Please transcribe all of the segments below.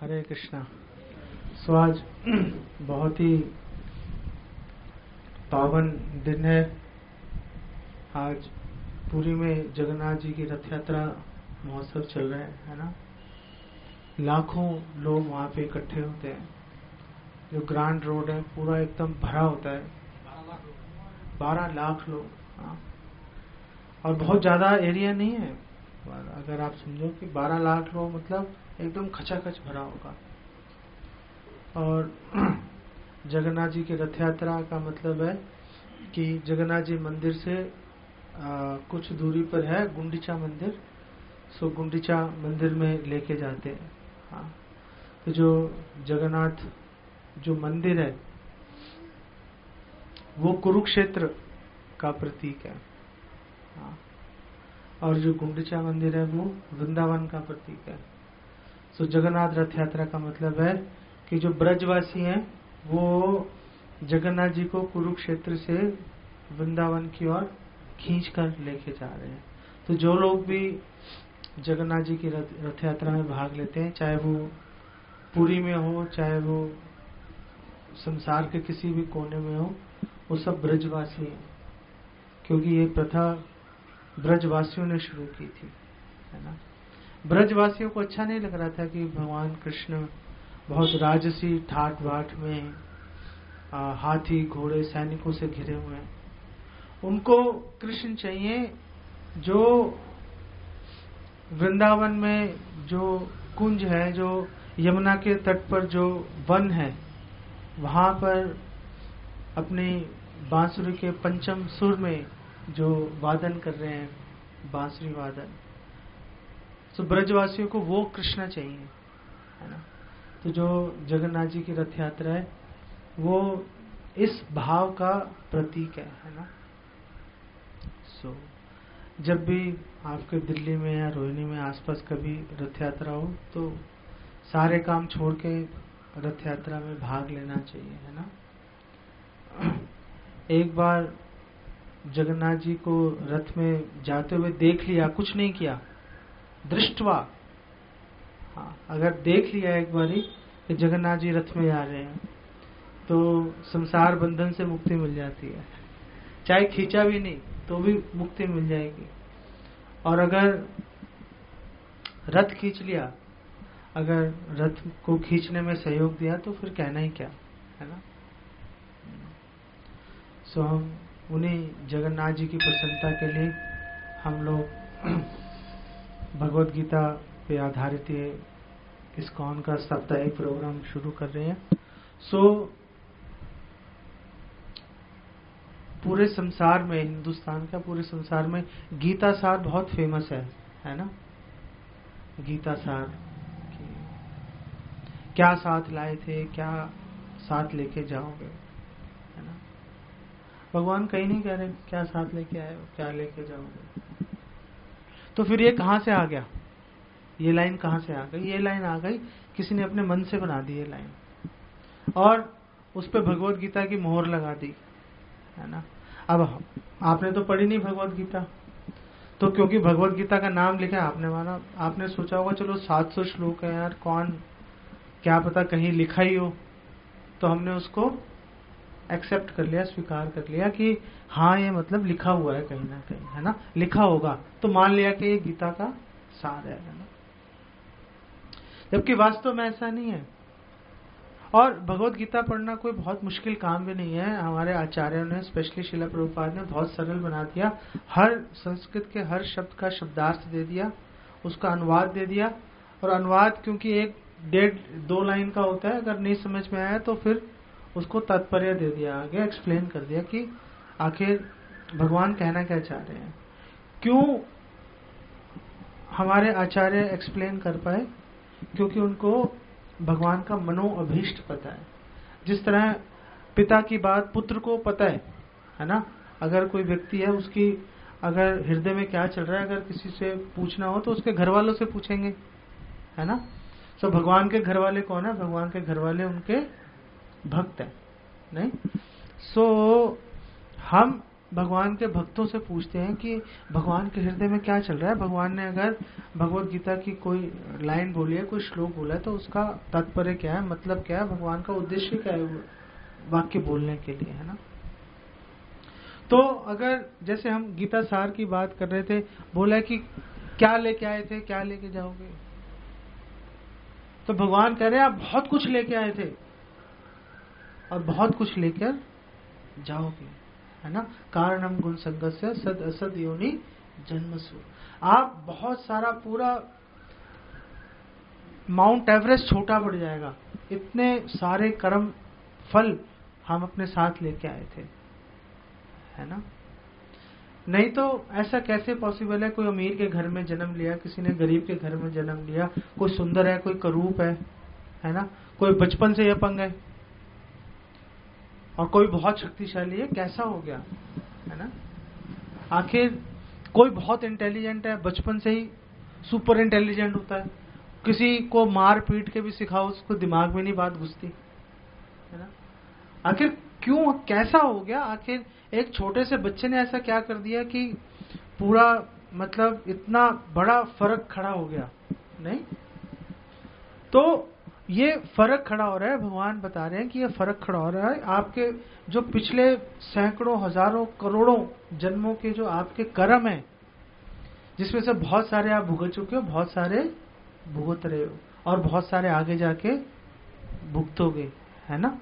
हरे कृष्णा। सो आज बहुत ही पावन दिन है। आज पुरी में जगन्नाथ जी की रथ यात्रा महोत्सव चल रहा है ना। लाखों लोग वहाँ पे इकट्ठे होते हैं। जो ग्रांड रोड है पूरा एकदम भरा होता है। 12 लाख लोग। हाँ। और बहुत ज्यादा एरिया नहीं है। अगर आप समझो कि 12 लाख लोग मतलब एकदम खचाखच भरा होगा। और जगन्नाथ जी की रथ यात्रा का मतलब है कि जगन्नाथ जी मंदिर से कुछ दूरी पर है गुंडीचा मंदिर। सो गुंडीचा मंदिर में लेके जाते हैं। हाँ। तो जो जगन्नाथ जो मंदिर है वो कुरुक्षेत्र का प्रतीक है। हाँ। और जो गुंडीचा मंदिर है वो वृंदावन का प्रतीक है। सो जगन्नाथ रथ यात्रा का मतलब है कि जो ब्रजवासी हैं वो जगन्नाथ जी को कुरुक्षेत्र से वृंदावन की ओर खींच कर लेके जा रहे हैं। तो जो लोग भी जगन्नाथ जी की रथ यात्रा में भाग लेते हैं, चाहे वो पुरी में हो, चाहे वो संसार के किसी भी कोने में हो, वो सब ब्रजवासी हैं। क्योंकि ये प्रथा ब्रजवासियों ने शुरू की थी, है ना। ब्रजवासियों को अच्छा नहीं लग रहा था कि भगवान कृष्ण बहुत राजसी ठाट बाट में हाथी घोड़े सैनिकों से घिरे हुए हैं। उनको कृष्ण चाहिए जो वृंदावन में जो कुंज है, जो यमुना के तट पर जो वन है, वहां पर अपनी बांसुरी के पंचम सुर में जो वादन कर रहे हैं, बांसुरी वादन। तो ब्रजवासियों को वो कृष्ण चाहिए, है ना। तो जो जगन्नाथ जी की रथ यात्रा है वो इस भाव का प्रतीक है ना। सो जब भी आपके दिल्ली में या रोहिणी में आसपास कभी रथ यात्रा हो तो सारे काम छोड़ के रथ यात्रा में भाग लेना चाहिए, है ना। एक बार जगन्नाथ जी को रथ में जाते हुए देख लिया, कुछ नहीं किया, दृष्टवा। हाँ, अगर देख लिया एक बारी कि जगन्नाथ जी रथ में जा रहे हैं तो संसार बंधन से मुक्ति मिल जाती है। चाहे खींचा भी नहीं तो भी मुक्ति मिल जाएगी। और अगर रथ खींच लिया, अगर रथ को खींचने में सहयोग दिया तो फिर कहना ही क्या, है ना। सो हम उन्हीं जगन्नाथ जी की प्रसन्नता के लिए हम लोग भगवत गीता पे आधारित ये इस्कॉन का साप्ताहिक प्रोग्राम शुरू कर रहे हैं। सो पूरे संसार में, हिंदुस्तान का पूरे संसार में गीता सार बहुत फेमस है ना। गीता सार क्या साथ लाए थे, क्या साथ लेके जाओगे, है ना। भगवान कहीं नहीं कह रहे क्या साथ लेके आए हो, क्या लेके जाओगे। तो फिर ये कहां से आ गया, ये लाइन कहां से आ गई। ये लाइन आ गई किसी ने अपने मन से बना दी ये लाइन और उस पर भगवत गीता की मोहर लगा दी, है ना। अब आपने तो पढ़ी नहीं भगवत गीता, तो क्योंकि भगवत गीता का नाम लिखा आपने माना, आपने सोचा होगा चलो 700 श्लोक है यार, कौन क्या पता कहीं लिखा ही हो। तो हमने उसको एक्सेप्ट कर लिया, स्वीकार कर लिया कि हाँ ये मतलब लिखा हुआ है कहीं ना कहीं, है ना, लिखा होगा। तो मान लिया कि ये गीता का सार है ना। जबकि वास्तव में ऐसा नहीं है। और भगवत गीता पढ़ना कोई बहुत मुश्किल काम भी नहीं है। हमारे आचार्यों ने, स्पेशली श्रील प्रभुपाद ने बहुत सरल बना दिया। हर संस्कृत के हर शब्द का शब्दार्थ दे दिया, उसका अनुवाद दे दिया। और अनुवाद क्योंकि 1-1.5-2 लाइन का होता है, अगर नहीं समझ में आया तो फिर उसको तात्पर्य दे दिया, आगे एक्सप्लेन कर दिया कि आखिर भगवान कहना क्या चाह रहे हैं। क्यों हमारे आचार्य एक्सप्लेन कर पाए, क्योंकि उनको भगवान का मनोअभीष्ट पता है। जिस तरह पिता की बात पुत्र को पता है ना। अगर कोई व्यक्ति है, उसकी अगर हृदय में क्या चल रहा है, अगर किसी से पूछना हो तो उसके घर वालों से पूछेंगे, है ना। तो भगवान के घर वाले कौन है, भगवान के घर वाले उनके भक्त हैं, नहीं। सो हम भगवान के भक्तों से पूछते हैं कि भगवान के हृदय में क्या चल रहा है। भगवान ने अगर भगवत गीता की कोई लाइन बोली है, कोई श्लोक बोला है, तो उसका तात्पर्य क्या है, मतलब क्या है, भगवान का उद्देश्य क्या है वाक्य बोलने के लिए, है ना। तो अगर जैसे हम गीता सार की बात कर रहे थे, बोला कि क्या लेके आए थे, क्या लेके जाओगे, तो भगवान कह रहे हैं आप बहुत कुछ लेके आए थे और बहुत कुछ लेकर जाओगे, है ना। कारणम गुण संगस्य सद असद योनि जन्मसु। आप बहुत सारा पूरा माउंट एवरेस्ट छोटा पड़ जाएगा, इतने सारे कर्म फल हम अपने साथ लेके आए थे, है ना। नहीं तो ऐसा कैसे पॉसिबल है, कोई अमीर के घर में जन्म लिया, किसी ने गरीब के घर में जन्म लिया, कोई सुंदर है, कोई करूप है ना, कोई बचपन से अपंग है और कोई बहुत शक्तिशाली है, कैसा हो गया, है ना। आखिर कोई बहुत इंटेलिजेंट है, बचपन से ही सुपर इंटेलिजेंट होता है, किसी को मार पीट के भी सिखाओ उसको दिमाग में नहीं बात घुसती, है ना। आखिर क्यों, कैसा हो गया, आखिर एक छोटे से बच्चे ने ऐसा क्या कर दिया कि पूरा मतलब इतना बड़ा फर्क खड़ा हो गया, नहीं। तो ये फर्क खड़ा हो रहा है, भगवान बता रहे हैं कि ये फर्क खड़ा हो रहा है आपके जो पिछले सैकड़ों हजारों करोड़ों जन्मों के जो आपके कर्म हैं, जिसमें से बहुत सारे आप भुगत चुके हो, बहुत सारे भुगत रहे हो और बहुत सारे आगे जाके भुगतोगे, है ना।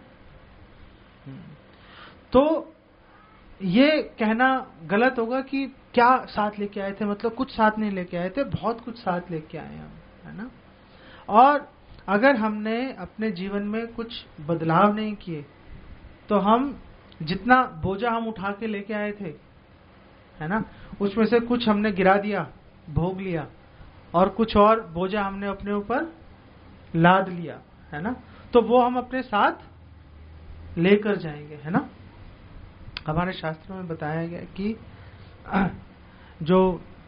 तो ये कहना गलत होगा कि क्या साथ लेके आए थे, मतलब कुछ साथ नहीं लेके आए थे, बहुत कुछ साथ लेके आए हम, है ना। और अगर हमने अपने जीवन में कुछ बदलाव नहीं किए तो हम जितना बोझा हम उठा के लेके आए थे, है ना, उसमें से कुछ हमने गिरा दिया, भोग लिया, और कुछ और बोझा हमने अपने ऊपर लाद लिया, है ना, तो वो हम अपने साथ लेकर जाएंगे, है ना। हमारे शास्त्रों में बताया गया कि जो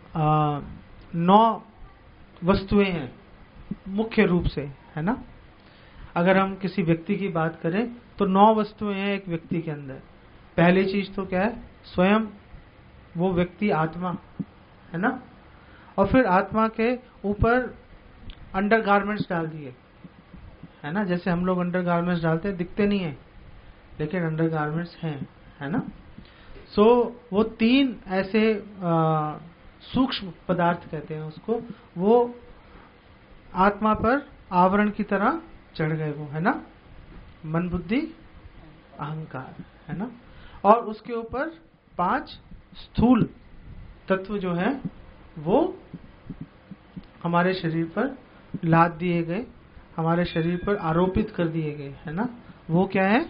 9 वस्तुएं हैं मुख्य रूप से, है ना। अगर हम किसी व्यक्ति की बात करें तो 9 वस्तुएं हैं एक व्यक्ति के अंदर। पहली चीज तो क्या है, स्वयं वो व्यक्ति आत्मा, है ना। और फिर आत्मा के ऊपर अंडर गारमेंट्स डाल दिए, है ना। जैसे हम लोग अंडर गारमेंट्स डालते हैं, दिखते नहीं है लेकिन अंडर गारमेंट्स हैं, है ना। सो वो 3 ऐसे सूक्ष्म पदार्थ कहते हैं उसको, वो आत्मा पर आवरण की तरह चढ़ गए, वो, है ना, मन बुद्धि अहंकार, है ना। और उसके ऊपर 5 स्थूल तत्व जो है वो हमारे शरीर पर लाद दिए गए, हमारे शरीर पर आरोपित कर दिए गए, है ना। वो क्या है,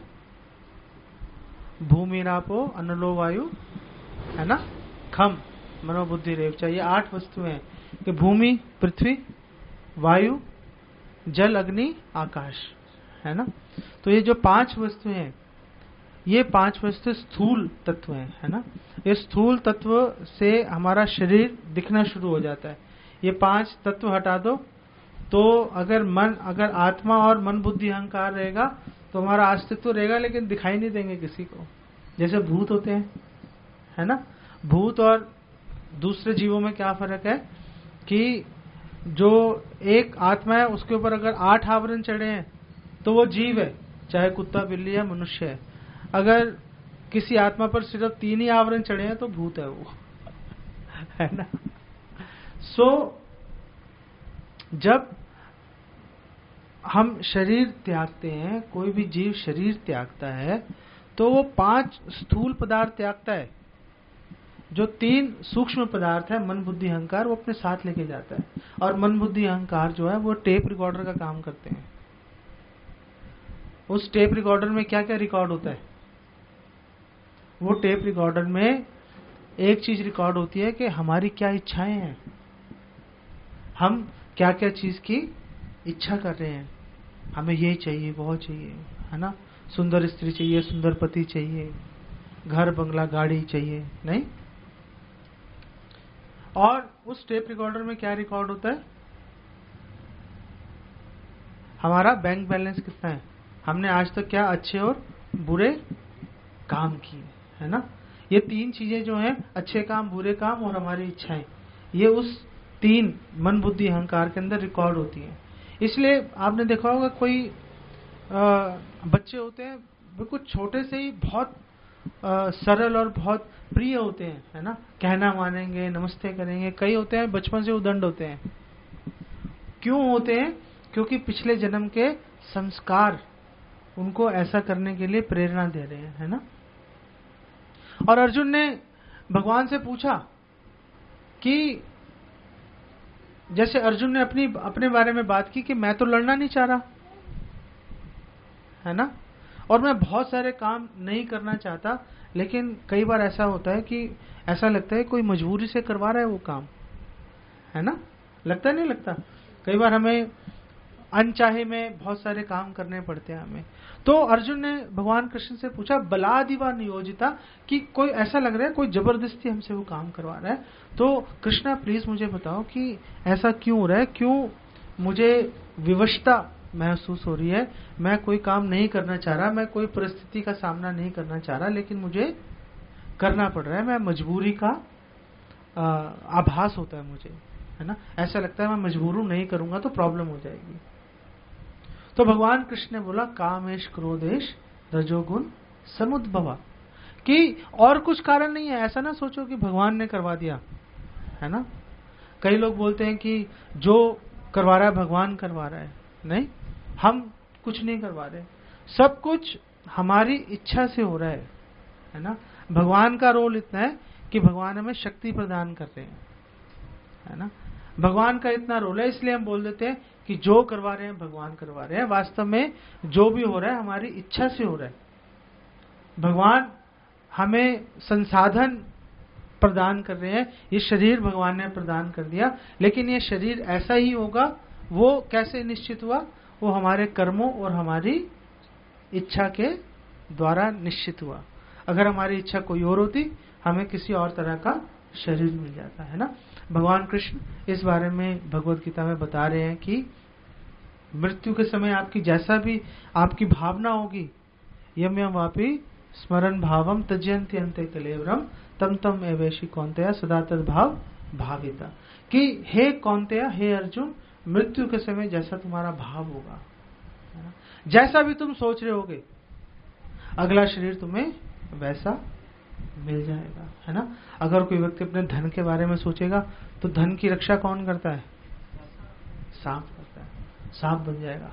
भूमि रापो अनलो वायु, है ना, खम मनोबुद्धि रेव। चाहिए 8 वस्तुएं हैं कि भूमि, पृथ्वी, वायु, जल, अग्नि, आकाश, है ना। तो ये जो 5 वस्तुएं हैं, ये 5 वस्तु स्थूल तत्व हैं, है ना। ये स्थूल तत्व से हमारा शरीर दिखना शुरू हो जाता है। ये 5 तत्व हटा दो तो अगर आत्मा और मन बुद्धि अहंकार रहेगा तो हमारा अस्तित्व रहेगा, लेकिन दिखाई नहीं देंगे किसी को। जैसे भूत होते हैं, है ना। भूत और दूसरे जीवों में क्या फर्क है कि जो एक आत्मा है उसके ऊपर अगर 8 आवरण चढ़े हैं तो वो जीव है, चाहे कुत्ता, बिल्ली या मनुष्य है। अगर किसी आत्मा पर सिर्फ 3 ही आवरण चढ़े हैं तो भूत है वो, है ना। जब हम शरीर त्यागते हैं, कोई भी जीव शरीर त्यागता है तो वो 5 स्थूल पदार्थ त्यागता है, जो 3 सूक्ष्म पदार्थ है मन बुद्धि अहंकार, वो अपने साथ लेके जाता है। और मन बुद्धि अहंकार जो है वो टेप रिकॉर्डर का काम करते हैं। उस टेप रिकॉर्डर में क्या क्या रिकॉर्ड होता है, वो टेप रिकॉर्डर में एक चीज रिकॉर्ड होती है कि हमारी क्या इच्छाएं हैं, हम क्या क्या चीज की इच्छा कर रहे हैं, हमें ये चाहिए, वो चाहिए, है ना। सुंदर स्त्री चाहिए, सुंदर पति चाहिए, घर बंगला गाड़ी चाहिए, नहीं। और उस टेप रिकॉर्डर में क्या रिकॉर्ड होता है, हमारा बैंक बैलेंस कितना है, हमने आज तक क्या अच्छे और बुरे काम किए, है ना। ये 3 चीजें जो हैं, अच्छे काम, बुरे काम और हमारी इच्छाएं, ये उस 3 मन बुद्धि अहंकार के अंदर रिकॉर्ड होती हैं। इसलिए आपने देखा होगा कोई बच्चे होते हैं बिल्कुल छोटे से ही बहुत सरल और बहुत प्रिय होते हैं, है ना, कहना मानेंगे, नमस्ते करेंगे। कई होते हैं बचपन से उदंड होते हैं। क्यों होते हैं? क्योंकि पिछले जन्म के संस्कार उनको ऐसा करने के लिए प्रेरणा दे रहे हैं, है ना। और अर्जुन ने भगवान से पूछा कि जैसे अर्जुन ने अपने बारे में बात की कि मैं तो लड़ना नहीं चाह रहा, है ना, और मैं बहुत सारे काम नहीं करना चाहता, लेकिन कई बार ऐसा होता है कि ऐसा लगता है कोई मजबूरी से करवा रहा है वो काम, है ना, लगता नहीं लगता? कई बार हमें अनचाहे में बहुत सारे काम करने पड़ते हैं हमें। तो अर्जुन ने भगवान कृष्ण से पूछा बलादिवा नियोजिता, कि कोई ऐसा लग रहा है कोई जबरदस्ती हमसे वो काम करवा रहा है, तो कृष्णा प्लीज मुझे बताओ कि ऐसा क्यों हो रहा है, क्यों मुझे विवशता महसूस हो रही है, मैं कोई काम नहीं करना चाह रहा, मैं कोई परिस्थिति का सामना नहीं करना चाह रहा, लेकिन मुझे करना पड़ रहा है, मैं मजबूरी का आभास होता है मुझे, है ना, ऐसा लगता है मैं मजबूर हूं, नहीं करूंगा तो प्रॉब्लम हो जाएगी। तो भगवान कृष्ण ने बोला कामेश क्रोधेश रजोगुण समुद्भवा, कि और कुछ कारण नहीं है। ऐसा ना सोचो कि भगवान ने करवा दिया, है ना। कई लोग बोलते हैं कि जो करवा रहा है भगवान करवा रहा है। नहीं, हम कुछ नहीं करवा रहे, सब कुछ हमारी इच्छा से हो रहा है ना। भगवान का रोल इतना है कि भगवान हमें शक्ति प्रदान कर रहे हैं, है ना। भगवान का इतना रोल है, इसलिए हम बोल देते हैं कि जो करवा रहे हैं भगवान करवा रहे हैं। वास्तव में जो भी हो रहा है हमारी इच्छा से हो रहा है। भगवान हमें संसाधन प्रदान कर रहे हैं, ये शरीर भगवान ने प्रदान कर दिया, लेकिन ये शरीर ऐसा ही होगा, वो कैसे निश्चित हुआ? वो हमारे कर्मों और हमारी इच्छा के द्वारा निश्चित हुआ। अगर हमारी इच्छा कोई और होती, हमें किसी और तरह का शरीर मिल जाता, है ना। भगवान कृष्ण इस बारे में भगवत गीता में बता रहे हैं कि मृत्यु के समय आपकी जैसा भी आपकी भावना होगी, यम यम वापी स्मरण भावम त्यजन्ति अन्ते कलेवरम तम तम एवेशी कौन्तेय सदा तद भाव भाविता, कि हे कौन्तेय, हे अर्जुन, मृत्यु के समय जैसा तुम्हारा भाव होगा, जैसा भी तुम सोच रहे होगे, अगला शरीर तुम्हें वैसा मिल जाएगा, है ना। अगर कोई व्यक्ति अपने धन के बारे में सोचेगा तो धन की रक्षा कौन करता है? सांप करता है, सांप बन जाएगा।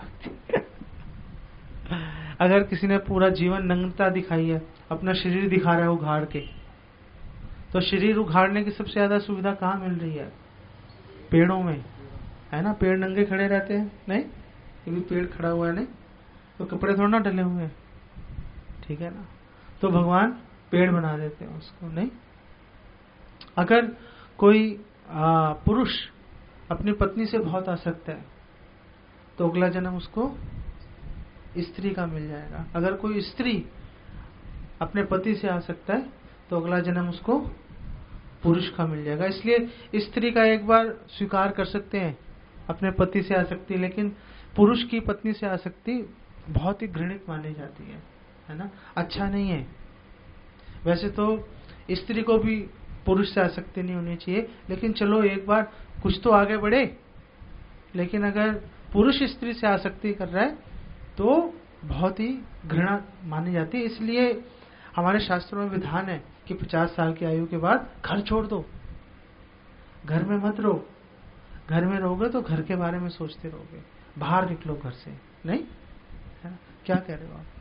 अगर किसी ने पूरा जीवन नग्नता दिखाई है, अपना शरीर दिखा रहा है उघाड़ के, तो शरीर उघाड़ने की सबसे ज्यादा सुविधा कहाँ मिल रही है? पेड़ों में, है ना। पेड़ नंगे खड़े रहते हैं, नहीं, ये भी पेड़ खड़ा हुआ है, नहीं तो कपड़े थोड़ा ना डले हुए हैं, ठीक है ना। तो भगवान पेड़ बना देते हैं उसको, नहीं। अगर कोई पुरुष अपनी पत्नी से बहुत आसक्त है तो अगला जन्म उसको स्त्री का मिल जाएगा। अगर कोई स्त्री अपने पति से आसक्त है तो अगला जन्म उसको पुरुष का मिल जाएगा। इसलिए स्त्री का एक बार स्वीकार कर सकते हैं अपने पति से आसक्ति, लेकिन पुरुष की पत्नी से आसक्ति बहुत ही घृणित मानी जाती है ना, अच्छा नहीं है। वैसे तो स्त्री को भी पुरुष से आसक्ति नहीं होनी चाहिए, लेकिन चलो एक बार कुछ तो आगे बढ़े। लेकिन अगर पुरुष स्त्री से आसक्ति कर रहा है तो बहुत ही घृणा मानी जाती है। इसलिए हमारे शास्त्रों में विधान है कि 50 साल की आयु के बाद घर छोड़ दो, घर में मत रहो। घर में रहोगे तो घर के बारे में सोचते रहोगे, बाहर निकलो घर से, नहीं है ना? क्या कह रहे हो आप?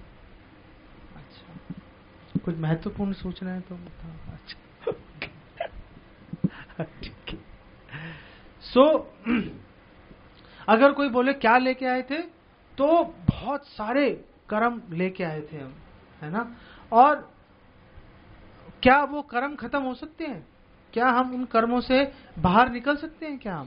अच्छा, कुछ महत्वपूर्ण सूचना है तो बताओ। अच्छा, ठीक है। सो अगर कोई बोले क्या लेके आए थे, तो बहुत सारे कर्म लेके आए थे हम, है ना। और क्या वो कर्म खत्म हो सकते हैं? क्या हम उन कर्मों से बाहर निकल सकते हैं क्या हम?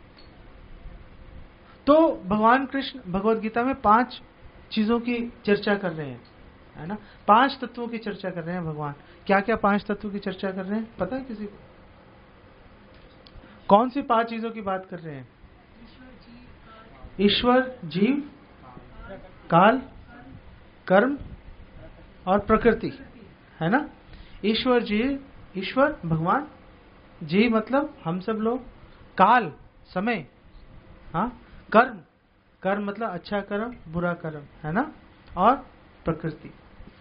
तो भगवान कृष्ण भगवत गीता में 5 चीजों की चर्चा कर रहे हैं, है ना। 5 तत्वों की चर्चा कर रहे हैं भगवान। क्या क्या 5 तत्वों की चर्चा कर रहे हैं पता है किसी को? कौन सी 5 चीजों की बात कर रहे हैं? ईश्वर, जीव, काल, कर्म और प्रकृति, है ना। ईश्वर जीव, ईश्वर भगवान, जीव मतलब हम सब लोग, काल समय, हाँ, कर्म, कर्म मतलब अच्छा कर्म बुरा कर्म, है ना, और प्रकृति।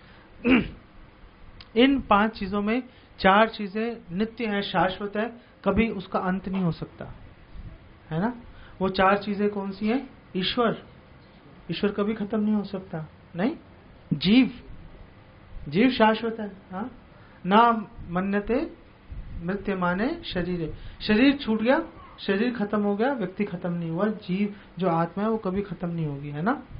इन 5 चीजों में 4 चीजें नित्य है, शाश्वत है, कभी उसका अंत नहीं हो सकता, है ना। वो 4 चीजें कौन सी हैं? ईश्वर, ईश्वर कभी खत्म नहीं हो सकता, नहीं। जीव, जीव शाश्वत है, हाँ, ना मन्यते मृत्यु माने शरीर है, शरीर छूट गया, शरीर खत्म हो गया, व्यक्ति खत्म नहीं हुआ, जीव जो आत्मा है वो कभी खत्म नहीं होगी, है ना।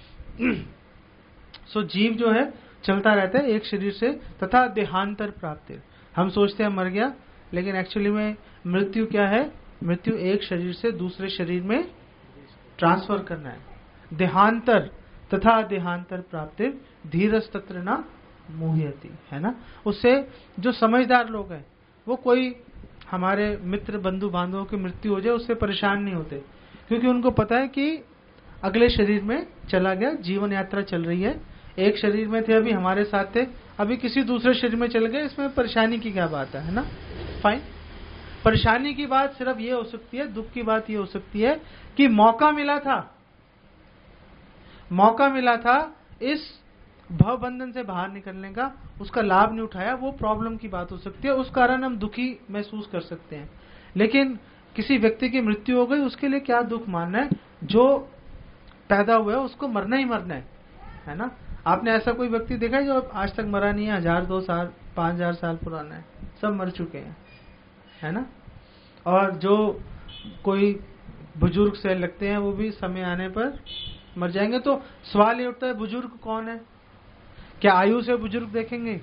सो जीव जो है चलता रहता है एक शरीर से, तथा देहांतर प्राप्ति। हम सोचते हैं मर गया, लेकिन एक्चुअली में मृत्यु क्या है? मृत्यु एक शरीर से दूसरे शरीर में ट्रांसफर करना है। देहांतर तथा देहांतर प्राप्ति धीरज तत्र न मोहयति, है ना। उससे जो समझदार लोग हैं वो कोई हमारे मित्र बंधु बांधवों की मृत्यु हो जाए उससे परेशान नहीं होते, क्योंकि उनको पता है कि अगले शरीर में चला गया, जीवन यात्रा चल रही है, एक शरीर में थे अभी हमारे साथ थे, अभी किसी दूसरे शरीर में चल गए, इसमें परेशानी की क्या बात है ना। फाइन। परेशानी की बात सिर्फ ये हो सकती है, दुख की बात ये हो सकती है कि मौका मिला था इस भव बंधन से बाहर निकलने का, उसका लाभ नहीं उठाया, वो प्रॉब्लम की बात हो सकती है, उस कारण हम दुखी महसूस कर सकते हैं। लेकिन किसी व्यक्ति की मृत्यु हो गई, उसके लिए क्या दुख मानना है? जो पैदा हुआ है उसको मरना ही मरना है ना। आपने ऐसा कोई व्यक्ति देखा है जो आज तक मरा नहीं है? 1000, 2 साल, 5000 साल पुराना है, सब मर चुके हैं, है ना। और जो कोई बुजुर्ग से लगते हैं वो भी समय आने पर मर जाएंगे। तो सवाल ये उठता है, बुजुर्ग कौन है? क्या आयु से बुजुर्ग देखेंगे?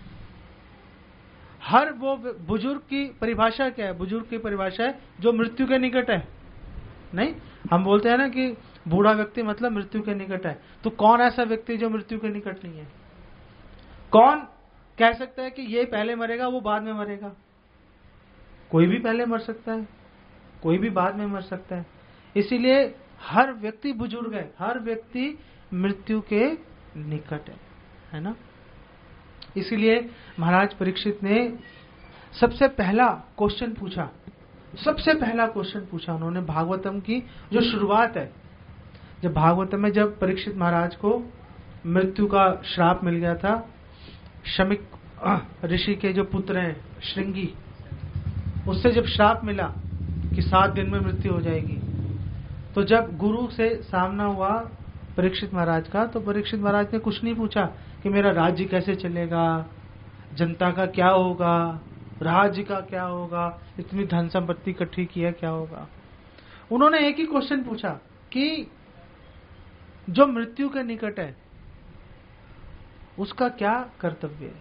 हर वो बुजुर्ग की परिभाषा क्या है? बुजुर्ग की परिभाषा है जो मृत्यु के निकट है। नहीं, हम बोलते हैं ना कि बूढ़ा व्यक्ति मतलब मृत्यु के निकट है। तो कौन ऐसा व्यक्ति जो मृत्यु के निकट नहीं है? कौन कह सकता है कि ये पहले मरेगा वो बाद में मरेगा? कोई भी पहले मर सकता है, कोई भी बाद में मर सकता है। इसीलिए हर व्यक्ति बुजुर्ग है, हर व्यक्ति मृत्यु के निकट है ना। इसीलिए महाराज परीक्षित ने सबसे पहला क्वेश्चन पूछा उन्होंने भागवतम की जो शुरुआत है। जब भागवतम में जब परीक्षित महाराज को मृत्यु का श्राप मिल गया था, शमिक ऋषि के जो पुत्र हैं श्रृंगी, उससे जब श्राप मिला कि 7 दिन में मृत्यु हो जाएगी, तो जब गुरु से सामना हुआ परीक्षित महाराज का, तो परीक्षित महाराज ने कुछ नहीं पूछा कि मेरा राज्य कैसे चलेगा, जनता का क्या होगा, राज्य का क्या होगा, इतनी धन संपत्ति इकट्ठी की है क्या होगा। उन्होंने एक ही क्वेश्चन पूछा कि जो मृत्यु के निकट है उसका क्या कर्तव्य है।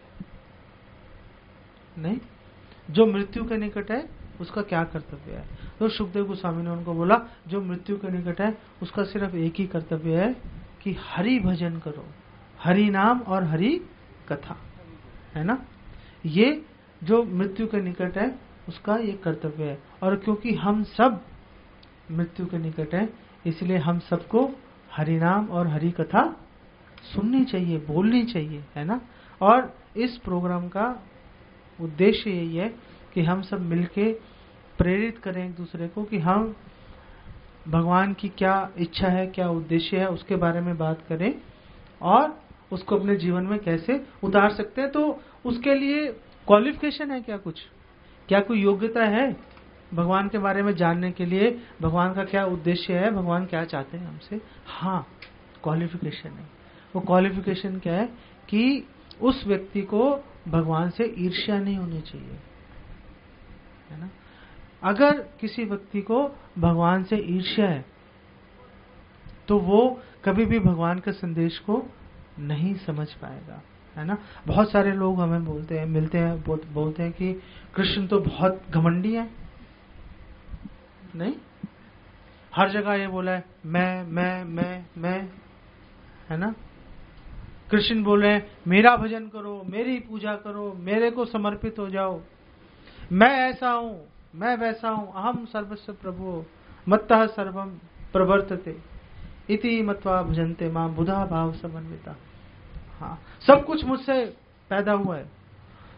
नहीं, जो मृत्यु के निकट है उसका क्या कर्तव्य है। तो सुखदेव गोस्वामी ने उनको बोला, जो मृत्यु के निकट है उसका सिर्फ एक ही कर्तव्य है कि हरि भजन करो, हरि नाम और हरि कथा, है ना। ये जो मृत्यु के निकट है उसका ये कर्तव्य है। और क्योंकि हम सब मृत्यु के निकट है, इसलिए हम सबको हरि नाम और हरि कथा सुननी चाहिए, बोलनी चाहिए, है ना। और इस प्रोग्राम का उद्देश्य यही है कि हम सब मिलके प्रेरित करें एक दूसरे को कि हम भगवान की क्या इच्छा है, क्या उद्देश्य है, उसके बारे में बात करें और उसको अपने जीवन में कैसे उतार सकते हैं। तो उसके लिए क्वालिफिकेशन है क्या? कुछ क्या कोई योग्यता है भगवान के बारे में जानने के लिए? भगवान का क्या उद्देश्य है, भगवान क्या चाहते हैं हमसे? हाँ, क्वालिफिकेशन है। वो क्वालिफिकेशन क्या है कि उस व्यक्ति को भगवान से ईर्ष्या नहीं होनी चाहिए, है ना। अगर किसी व्यक्ति को भगवान से ईर्ष्या है तो वो कभी भी भगवान के संदेश को नहीं समझ पाएगा, है ना। बहुत सारे लोग हमें बोलते हैं, मिलते हैं, बोलते हैं कि कृष्ण तो बहुत घमंडी है। नहीं, हर जगह ये बोला है मैं, है ना। कृष्ण बोल रहे हैं मेरा भजन करो, मेरी पूजा करो, मेरे को समर्पित हो जाओ, मैं ऐसा हूं, मैं वैसा हूं, अहम सर्वस्व प्रभु मत्तः सर्वम प्रवर्तते इति मत्वा भजन्ते मां बुधा भाव समन्विता। हाँ, सब कुछ मुझसे पैदा हुआ है।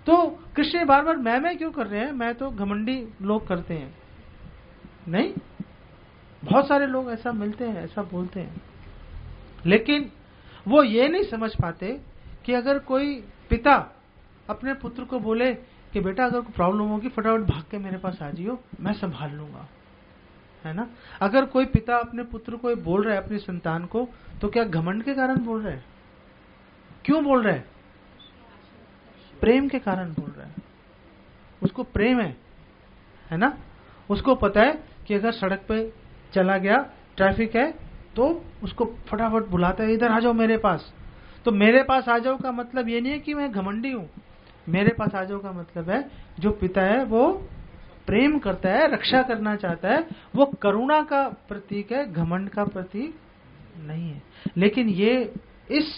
तो कृष्ण बार बार मैं क्यों कर रहे हैं? मैं तो घमंडी लोग करते हैं नहीं, बहुत सारे लोग ऐसा मिलते हैं, ऐसा बोलते हैं, लेकिन वो ये नहीं समझ पाते कि अगर कोई पिता अपने पुत्र को बोले कि बेटा अगर कोई प्रॉब्लम होगी फटाफट भाग के मेरे पास आ जाइयो, मैं संभाल लूंगा, है ना। अगर कोई पिता अपने पुत्र को बोल रहा है, अपनी संतान को, तो क्या घमंड के कारण बोल रहा है? क्यों बोल रहा है? प्रेम के कारण बोल रहा है। उसको प्रेम है ना। उसको पता है कि अगर सड़क पे चला गया, ट्रैफिक है, तो उसको फटाफट बुलाता है, इधर आ जाओ मेरे पास। तो मेरे पास आ जाओ का मतलब ये नहीं है कि मैं घमंडी हूं। मेरे पास आ जाओ का मतलब है जो पिता है वो प्रेम करता है, रक्षा करना चाहता है, वो करुणा का प्रतीक है, घमंड का प्रतीक नहीं है। लेकिन ये इस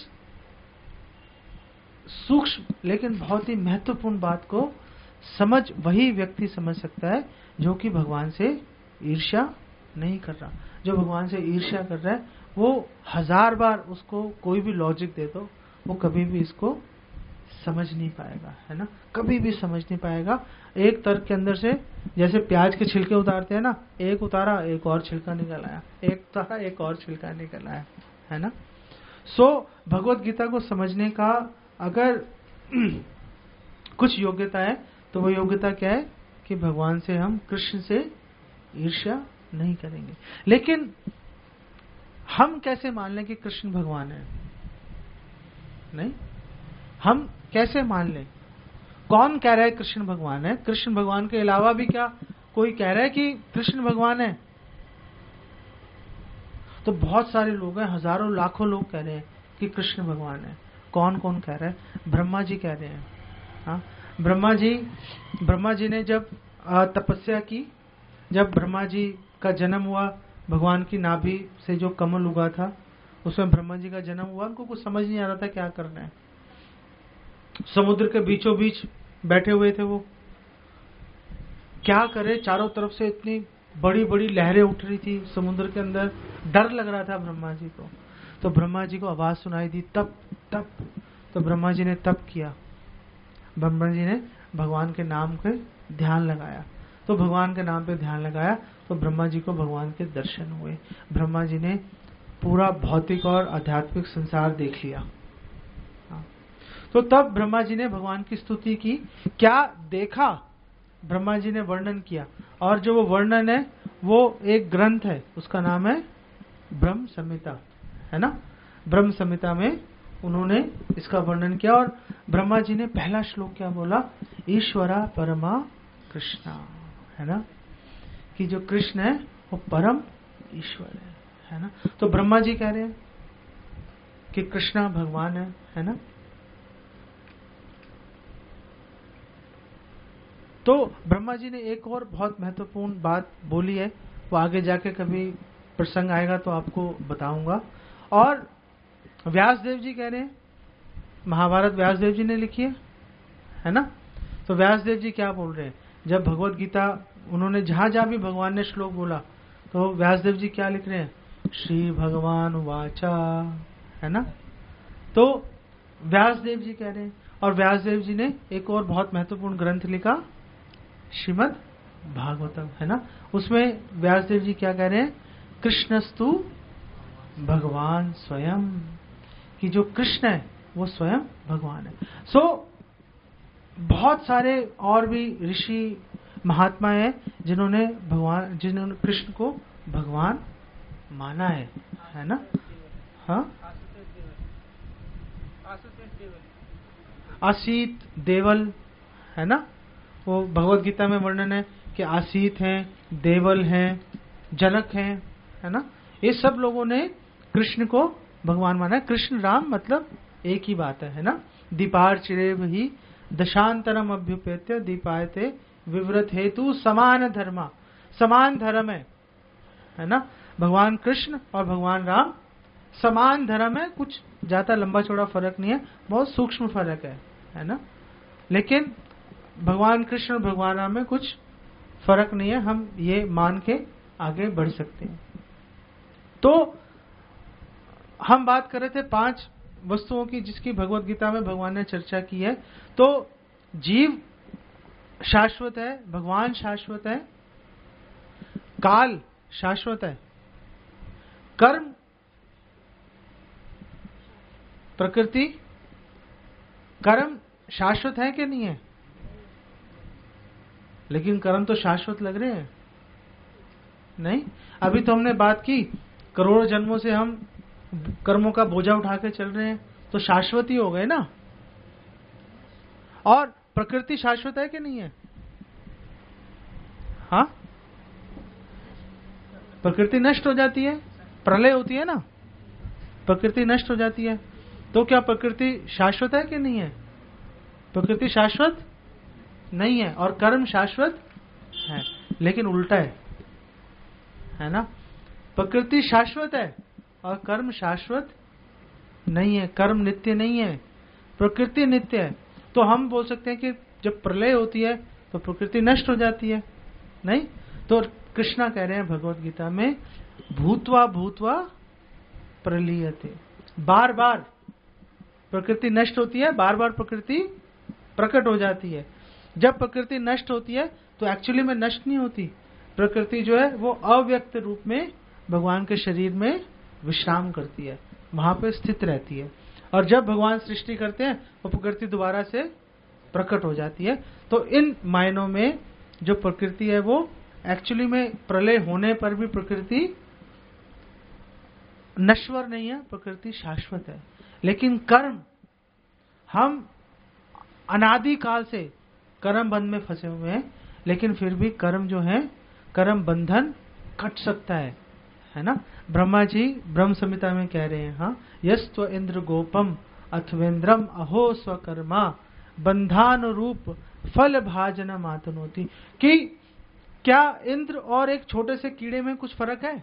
सूक्ष्म लेकिन बहुत ही महत्वपूर्ण बात को समझ वही व्यक्ति समझ सकता है जो कि भगवान से ईर्ष्या नहीं कर रहा। जो भगवान से ईर्ष्या कर रहा है वो 1000 बार उसको कोई भी लॉजिक दे दो, वो कभी भी इसको समझ नहीं पाएगा, है ना, कभी भी समझ नहीं पाएगा। एक तर्क के अंदर से जैसे प्याज के छिलके उतारते हैं ना, एक उतारा एक और छिलका निकल आया, एक उतारा एक और छिलका निकल आया, है ना। भगवत गीता को समझने का अगर कुछ योग्यता है तो वो योग्यता क्या है कि भगवान से हम कृष्ण से ईर्ष्या नहीं करेंगे। लेकिन हम कैसे मान लें कि कृष्ण भगवान है? नहीं, हम कैसे मान लें? कौन कह रहा है कृष्ण भगवान है? कृष्ण भगवान के अलावा भी क्या कोई कह रहा है कि कृष्ण भगवान है? तो बहुत सारे लोग हैं, हजारों लाखों लोग कह रहे हैं कि कृष्ण भगवान है। कौन कौन कह रहा है? ब्रह्मा जी कह रहे हैं। हाँ, ब्रह्मा जी ने जब तपस्या की, जब ब्रह्मा जी का जन्म हुआ, भगवान की नाभि से जो कमल उगा था उसमें ब्रह्मा जी का जन्म हुआ। उनको कुछ समझ नहीं आ रहा था क्या करना है। समुद्र के बीचों बीच बैठे हुए थे, वो क्या करे, चारों तरफ से इतनी बड़ी बड़ी लहरें उठ रही थी समुद्र के अंदर, डर लग रहा था ब्रह्मा जी को। तो ब्रह्मा जी को आवाज सुनाई दी, तप तप। तो ब्रह्मा जी ने तप किया, ब्रह्मा जी ने भगवान के नाम पे ध्यान लगाया। तो भगवान के नाम पे ध्यान लगाया तो ब्रह्मा जी को भगवान के दर्शन हुए। ब्रह्मा जी ने पूरा भौतिक और आध्यात्मिक संसार देख लिया। तो तब ब्रह्मा जी ने भगवान की स्तुति की। क्या देखा? ब्रह्मा जी ने वर्णन किया, और जो वो वर्णन है वो एक ग्रंथ है, उसका नाम है ब्रह्म संहिता, है ना। ब्रह्म संहिता में उन्होंने इसका वर्णन किया। और ब्रह्मा जी ने पहला श्लोक क्या बोला? ईश्वरा परमा कृष्णा, है ना, कि जो कृष्ण है वो परम ईश्वर है ना। तो ब्रह्मा जी कह रहे हैं कि कृष्णा भगवान है ना। तो ब्रह्मा जी ने एक और बहुत महत्वपूर्ण बात बोली है, वो आगे जाके कभी प्रसंग आएगा तो आपको बताऊंगा। और व्यासदेव जी कह रहे हैं, महाभारत व्यासदेव जी ने लिखी है ना। तो व्यासदेव जी क्या बोल रहे हैं? जब भगवत गीता उन्होंने जहां जहां भी भगवान ने श्लोक बोला तो व्यासदेव जी क्या लिख रहे हैं? श्री भगवान वाचा, है ना। तो व्यासदेव जी कह रहे हैं, और व्यासदेव जी ने एक और बहुत महत्वपूर्ण ग्रंथ लिखा, श्रीमद् भागवतम, है ना। उसमें व्यासदेव जी क्या कह रहे हैं? कृष्णस्तु भगवान स्वयं, कि जो कृष्ण है वो स्वयं भगवान है। बहुत सारे और भी ऋषि महात्मा हैं जिन्होंने कृष्ण को भगवान माना है ना। हाँ, आसीत देवल, है ना। वो भगवत गीता में वर्णन है कि आसीत हैं, देवल हैं, जनक हैं, है ना। ये सब लोगों ने कृष्ण को भगवान माना है। कृष्ण राम मतलब एक ही बात है ना। दीपार चिरेव ही दशांतरम अभ्युपेत्य दीपायते विव्रत हेतु समान धर्मा, समान धर्म है ना। भगवान कृष्ण और भगवान राम समान धर्म है, कुछ ज्यादा लंबा चौड़ा फर्क नहीं है, बहुत सूक्ष्म फर्क है ना। लेकिन भगवान कृष्ण और भगवान राम में कुछ फर्क नहीं है, हम ये मान के आगे बढ़ सकते हैं। तो हम बात कर रहे थे 5 वस्तुओं की जिसकी भगवत गीता में भगवान ने चर्चा की है। तो जीव शाश्वत है, भगवान शाश्वत है, काल शाश्वत है, कर्म, प्रकृति, कर्म शाश्वत है कि नहीं है? लेकिन कर्म तो शाश्वत लग रहे हैं, नहीं? अभी तो हमने बात की करोड़ों जन्मों से हम कर्मों का बोझा उठा के चल रहे हैं, तो शाश्वत ही हो गए ना। और प्रकृति शाश्वत है कि नहीं है? हाँ, प्रकृति नष्ट हो जाती है, प्रलय होती है ना, प्रकृति नष्ट हो जाती है। तो क्या प्रकृति शाश्वत है कि नहीं है? प्रकृति शाश्वत नहीं है और कर्म शाश्वत है, लेकिन उल्टा है ना? प्रकृति शाश्वत है और कर्म शाश्वत नहीं है। कर्म नित्य नहीं है, प्रकृति नित्य है। तो हम बोल सकते हैं कि जब प्रलय होती है तो प्रकृति नष्ट हो जाती है, नहीं? तो कृष्णा कह रहे हैं भगवत गीता में, भूत्वा भूत्वा प्रलीयते। बार बार प्रकृति नष्ट होती है, बार बार प्रकृति प्रकट हो जाती है। जब प्रकृति नष्ट होती है तो एक्चुअली में नष्ट नहीं होती, प्रकृति जो है वो अव्यक्त रूप में भगवान के शरीर में विश्राम करती है, वहां पे स्थित रहती है। और जब भगवान सृष्टि करते हैं वो प्रकृति दोबारा से प्रकट हो जाती है। तो इन मायनों में जो प्रकृति है वो एक्चुअली में प्रलय होने पर भी प्रकृति नश्वर नहीं है, प्रकृति शाश्वत है। लेकिन कर्म, हम अनादि काल से कर्म बंध में फंसे हुए हैं, लेकिन फिर भी कर्म जो है, कर्म बंधन कट सकता है ना? ब्रह्मा जी ब्रह्म संहिता में कह रहे हैं, हाँ, यस्त्व इंद्र गोपम अथवेंद्रम अहो स्वकर्मा बंधानुरूप फल भाजना मातनोति। कि क्या इंद्र और एक छोटे से कीड़े में कुछ फर्क है?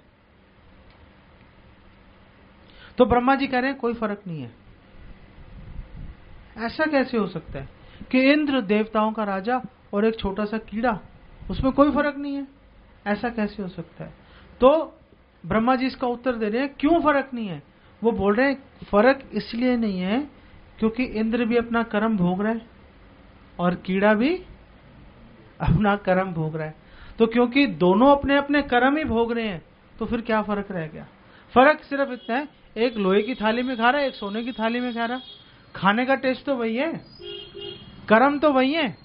तो ब्रह्मा जी कह रहे हैं कोई फर्क नहीं है। ऐसा कैसे हो सकता है कि इंद्र देवताओं का राजा और एक छोटा सा कीड़ा, उसमें कोई फर्क नहीं है? ऐसा कैसे हो सकता है? तो ब्रह्मा जी इसका उत्तर दे रहे हैं, क्यों फर्क नहीं है? वो बोल रहे हैं फर्क इसलिए नहीं है क्योंकि इंद्र भी अपना कर्म भोग रहा है और कीड़ा भी अपना कर्म भोग रहा है। तो क्योंकि दोनों अपने अपने कर्म ही भोग रहे हैं, तो फिर क्या फर्क रह गया? फर्क सिर्फ इतना है, एक लोहे की थाली में खा रहा है, एक सोने की थाली में खा रहा है, खाने का टेस्ट तो वही है, कर्म तो वही है,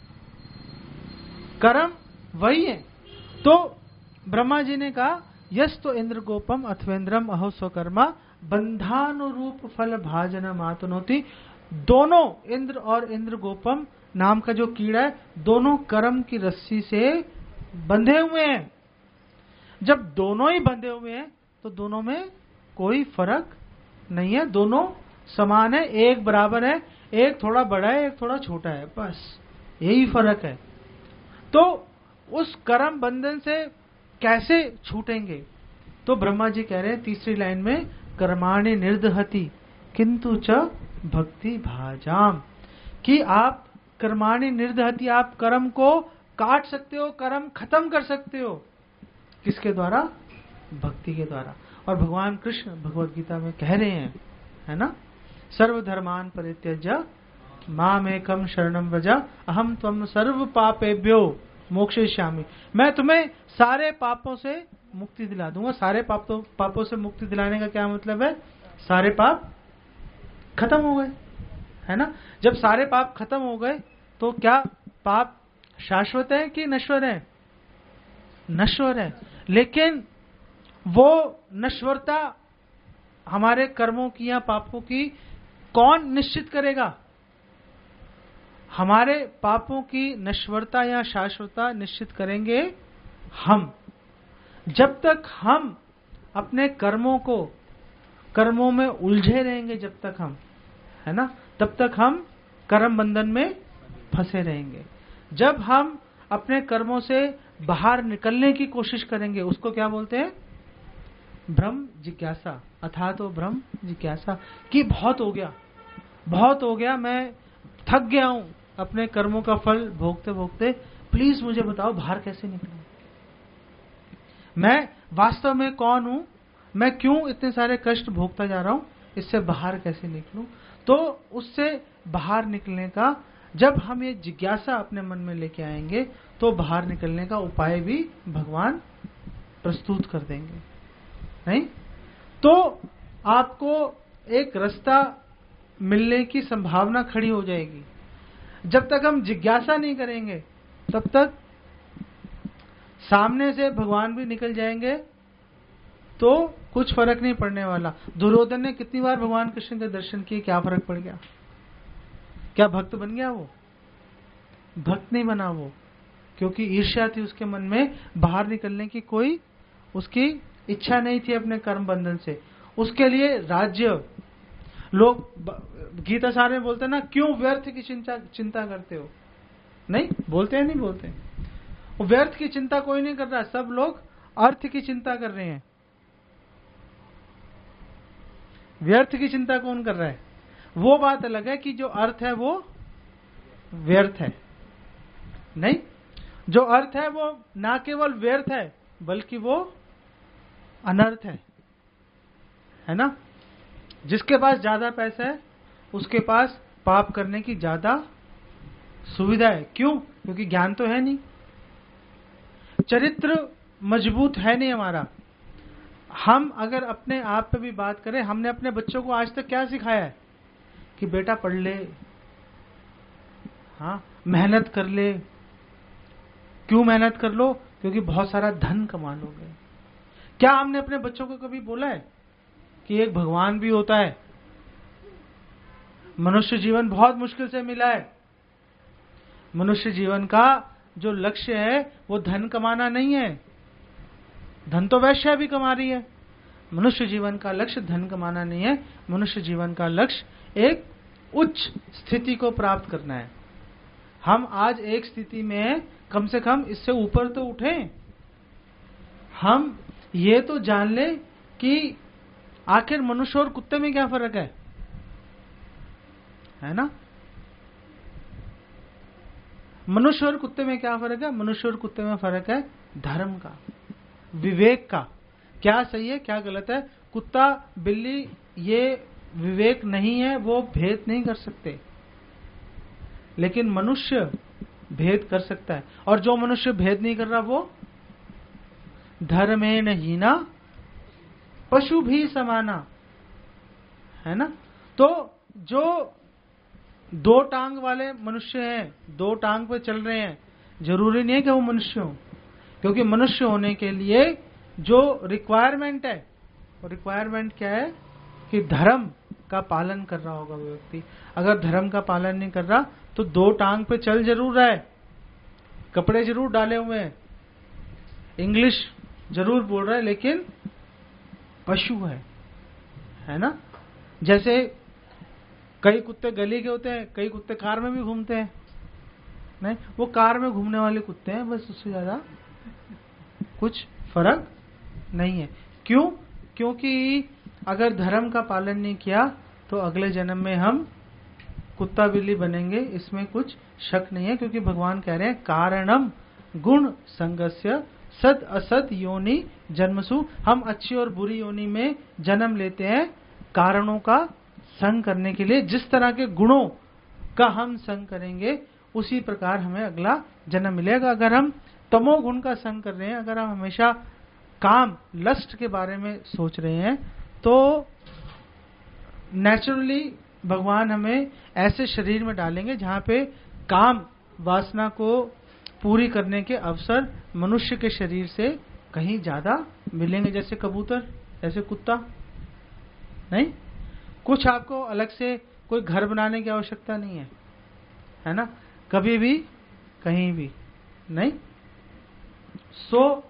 कर्म वही है। तो ब्रह्मा जी ने कहा, यस तो इंद्र गोपम अथवेंद्रम अहो स्वकर्मा बंधानुरूप फल भाजना मातनोति। दोनों इंद्र और इंद्र गोपम नाम का जो कीड़ा है, दोनों कर्म की रस्सी से बंधे हुए हैं। जब दोनों ही बंधे हुए हैं तो दोनों में कोई फर्क नहीं है, दोनों समान है, एक बराबर है, एक थोड़ा बड़ा है, एक थोड़ा छोटा है, बस यही फर्क है। तो उस कर्म बंधन से कैसे छूटेंगे? तो ब्रह्मा जी कह रहे हैं तीसरी लाइन में, कर्माणि निर्दहति किंतु च भक्ति भाजाम। कि आप कर्माणि निर्दहति, आप कर्म को काट सकते हो, कर्म खत्म कर सकते हो। किसके द्वारा? भक्ति के द्वारा। और भगवान कृष्ण भगवत गीता में कह रहे हैं, है ना, सर्वधर्मान परित्यज्य मामेकम शरणम व्रज अहम त्वं सर्व पापेभ्यो मोक्षयिष्यामि। मैं तुम्हें सारे पापों से मुक्ति दिला दूंगा। सारे पापों से मुक्ति दिलाने का क्या मतलब है? सारे पाप खत्म हो गए, है ना? जब सारे पाप खत्म हो गए तो क्या पाप शाश्वत है कि नश्वर है? नश्वर है। लेकिन वो नश्वरता हमारे कर्मों की या पापों की कौन निश्चित करेगा? हमारे पापों की नश्वरता या शाश्वतता निश्चित करेंगे हम। जब तक हम अपने कर्मों में उलझे रहेंगे, जब तक हम, है ना, तब तक हम कर्म बंधन में फंसे रहेंगे। जब हम अपने कर्मों से बाहर निकलने की कोशिश करेंगे, उसको क्या बोलते हैं? ब्रह्म जिज्ञासा, अथा तो ब्रह्म जिज्ञासा। कि बहुत हो गया, मैं थक गया हूं अपने कर्मों का फल भोगते भोगते, प्लीज मुझे बताओ बाहर कैसे निकलूं? मैं वास्तव में कौन हूं? मैं क्यों इतने सारे कष्ट भोगता जा रहा हूं? इससे बाहर कैसे निकलूं? तो उससे बाहर निकलने का जब हम ये जिज्ञासा अपने मन में लेके आएंगे तो बाहर निकलने का उपाय भी भगवान प्रस्तुत कर देंगे। नहीं तो आपको एक रास्ता मिलने की संभावना खड़ी हो जाएगी। जब तक हम जिज्ञासा नहीं करेंगे तब तक सामने से भगवान भी निकल जाएंगे तो कुछ फर्क नहीं पड़ने वाला। दुर्योधन ने कितनी बार भगवान कृष्ण के दर्शन किए, क्या फर्क पड़ गया? क्या भक्त बन गया? वो भक्त नहीं बना वो, क्योंकि ईर्ष्या थी उसके मन में, बाहर निकलने की कोई उसकी इच्छा नहीं थी अपने कर्म बंधन से। उसके लिए राज्य, लोग गीता सार में बोलते हैं ना, क्यों व्यर्थ की चिंता करते हो? नहीं बोलते हैं, नहीं बोलते। वो व्यर्थ की चिंता कोई नहीं कर रहा, सब लोग अर्थ की चिंता कर रहे हैं। व्यर्थ की चिंता कौन कर रहा है? वो बात अलग है कि जो अर्थ है वो व्यर्थ है। नहीं, जो अर्थ है वो ना केवल व्यर्थ है बल्कि वो अनर्थ है ना। जिसके पास ज्यादा पैसा है उसके पास पाप करने की ज्यादा सुविधा है। क्यों? क्योंकि ज्ञान तो है नहीं, चरित्र मजबूत है नहीं हमारा। हम अगर अपने आप पे भी बात करें, हमने अपने बच्चों को आज तक क्या सिखाया है कि बेटा पढ़ ले, हाँ मेहनत कर ले। क्यों मेहनत कर लो? क्योंकि बहुत सारा धन कमा लोगे। क्या हमने अपने बच्चों को कभी बोला है कि एक भगवान भी होता है? मनुष्य जीवन बहुत मुश्किल से मिला है। मनुष्य जीवन का जो लक्ष्य है वो धन कमाना नहीं है। धन तो वैश्य भी कमा रही है। मनुष्य जीवन का लक्ष्य धन कमाना नहीं है। मनुष्य जीवन का लक्ष्य एक उच्च स्थिति को प्राप्त करना है। हम आज एक स्थिति में कम से कम इससे ऊपर तो उठें। हम ये तो जान ले कि आखिर मनुष्य और कुत्ते में क्या फर्क है ना? मनुष्य और कुत्ते में क्या फर्क है? मनुष्य और कुत्ते में फर्क है धर्म का, विवेक का। क्या सही है क्या गलत है? कुत्ता बिल्ली ये विवेक नहीं है, वो भेद नहीं कर सकते, लेकिन मनुष्य भेद कर सकता है। और जो मनुष्य भेद नहीं कर रहा वो धर्मेण हीना पशु भी समाना, है ना। तो जो दो टांग वाले मनुष्य हैं, दो टांग पे चल रहे हैं, जरूरी नहीं है कि वो मनुष्य हो, क्योंकि मनुष्य होने के लिए जो रिक्वायरमेंट है, वो रिक्वायरमेंट क्या है कि धर्म का पालन कर रहा होगा वो व्यक्ति। अगर धर्म का पालन नहीं कर रहा तो दो टांग पे चल जरूर रहा है, कपड़े जरूर डाले हुए हैं, इंग्लिश जरूर बोल रहा है, लेकिन पशु है ना। जैसे कई कुत्ते गली के होते हैं, कई कुत्ते कार में भी घूमते हैं। नहीं, वो कार में घूमने वाले कुत्ते हैं, बस उससे ज्यादा कुछ फर्क नहीं है। क्यों? क्योंकि अगर धर्म का पालन नहीं किया तो अगले जन्म में हम कुत्ता बिल्ली बनेंगे, इसमें कुछ शक नहीं है। क्योंकि भगवान कह रहे हैं कारणम गुण संगस्य सद असद योनि जन्मसु। हम अच्छी और बुरी योनि में जन्म लेते हैं कारणों का संग करने के लिए। जिस तरह के गुणों का हम संग करेंगे उसी प्रकार हमें अगला जन्म मिलेगा। अगर हम तमोगुण का संग कर रहे हैं, अगर हम हमेशा काम लस्ट के बारे में सोच रहे हैं, तो नेचुरली भगवान हमें ऐसे शरीर में डालेंगे जहां पे काम वासना को पूरी करने के अवसर मनुष्य के शरीर से कहीं ज्यादा मिलेंगे। जैसे कबूतर, जैसे कुत्ता। नहीं, कुछ आपको अलग से कोई घर बनाने की आवश्यकता नहीं है ना, कभी भी कहीं भी नहीं। सो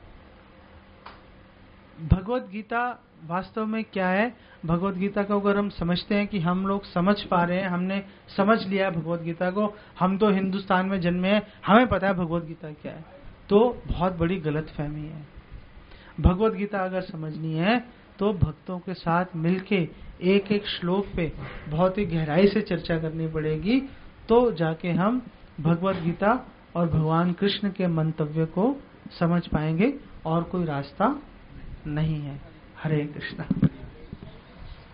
भगवत गीता वास्तव में क्या है? भगवत गीता को अगर हम समझते हैं कि हम लोग समझ पा रहे हैं, हमने समझ लिया भगवत गीता को, हम तो हिंदुस्तान में जन्मे हैं, हमें पता है भगवत गीता क्या है, तो बहुत बड़ी गलतफहमी है। भगवत गीता अगर समझनी है तो भक्तों के साथ मिलके एक एक श्लोक पे बहुत ही गहराई से चर्चा करनी पड़ेगी, तो जाके हम भगवत गीता और भगवान कृष्ण के मंतव्य को समझ पाएंगे। और कोई रास्ता नहीं है। हरे कृष्णा।